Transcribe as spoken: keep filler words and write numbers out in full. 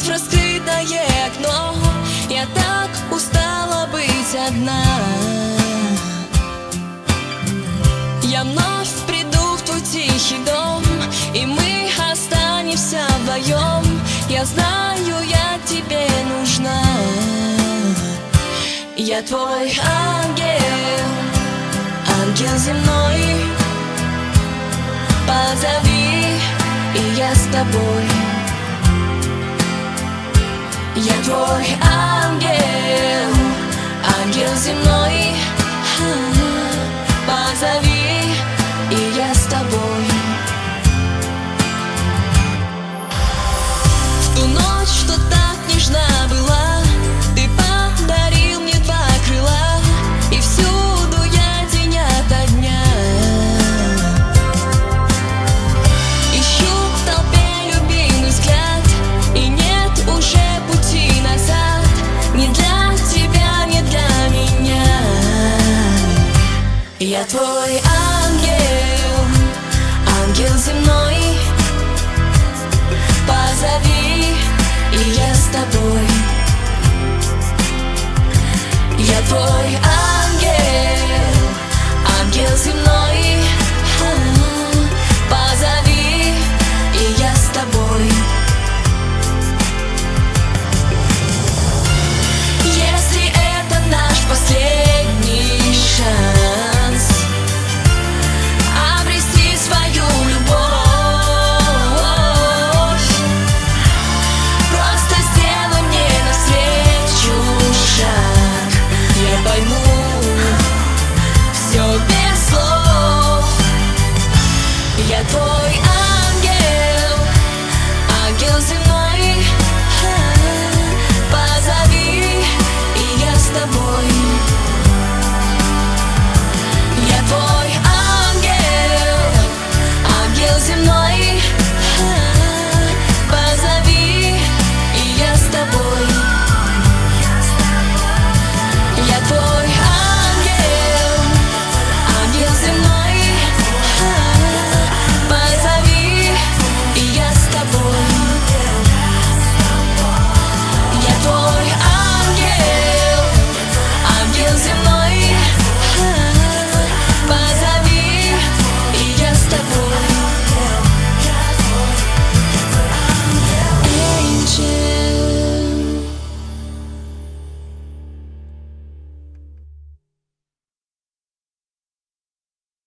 в раскрытое окно. Я так устала быть одна. Я вновь приду в твой тихий дом, и мы останемся вдвоем. Я знаю, я тебе нужна. Я твой ангел, ангел земной. Позови, и я с тобой. Я твой ангел, ангел земной. Позови, и я с тобой. В ту ночь, что так нежна была, ты подарил мне два крыла, и всюду я день ото дня ищу в толпе любимый взгляд, и нет уже пути назад. Не для тебя, не для меня. Я твой